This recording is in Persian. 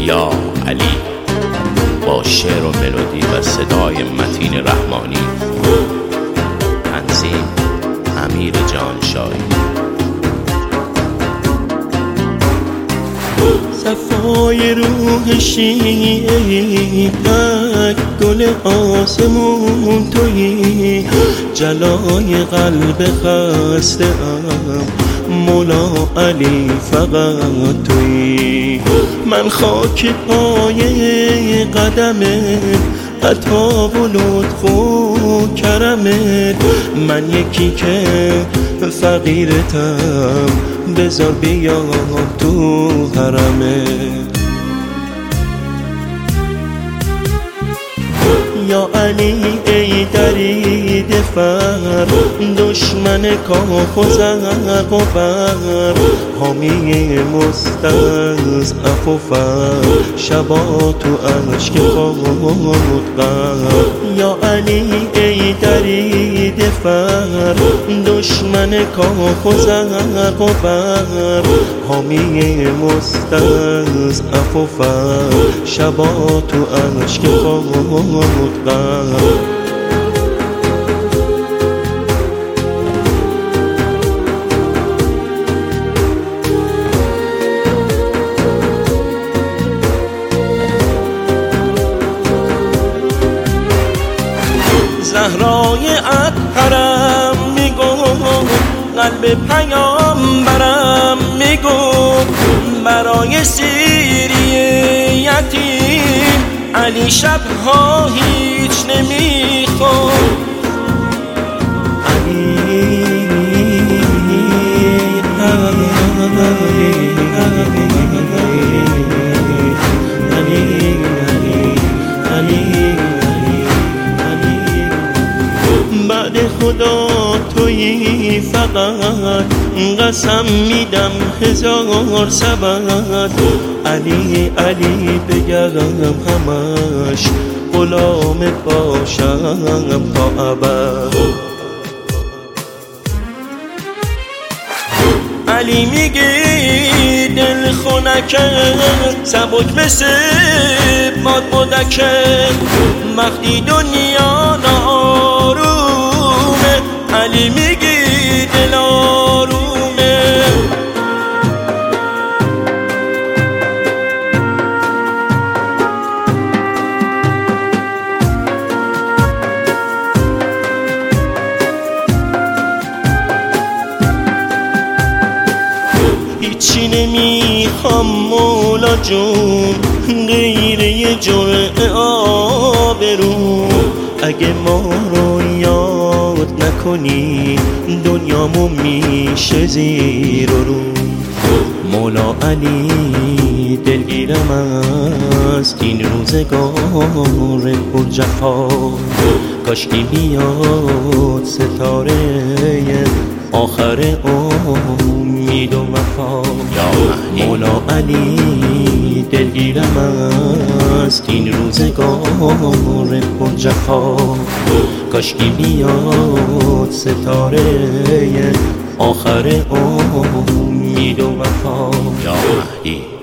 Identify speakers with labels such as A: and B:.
A: یا علی با شعر و ملودی و صدای متین رحمانی. تنظیم امیر جانشایی.
B: صفای روح شیعه پاک گل آسمون تویی، جلای قلب خسته ام مولا علی فقط تویی. من خاک پای قدمت، عطا و لطف و کرمت، من یکی که فقیرتم، بذار بیام تو حرمت. یا علی ای درید فر، دشمن کاخ و زرق و بر، حامی مستضعف و فر، شبا تو اشک خود غر. یا علی ای درید فر، دشمن کاخ و زرق و بر، حامی مستضعف و فر، شبا تو اشک خود غر. زهرای اطهرم میگفت، قلب پیامبرم میگفت، برای سیری یتیم علی شبها هیچ نمیخواد. بعد خدا تویی فقط، قسم میدم هزار سبت. علی علی بگم همش، غلامت باشم تا ابد. علی میگی دل خونکه، سبک مثل باد بودکه، وقتی دنیا نارومه، علی میگی دل آرومه. هیچی نمیخوام مولا جون، غیر یه جرعه آبرو. اگه ما رو یاد نکنی، دنیامو میشه زیر و رو. مولا علی دلگیرم از این روزگار پر جفا، کاشکی بیاد ستاره آخر امید و وفا. مولا علی دلگیرم از این روزگار پر جفا، کاشکی بیاد ستاره آخر امید و وفا.
A: یا مهدی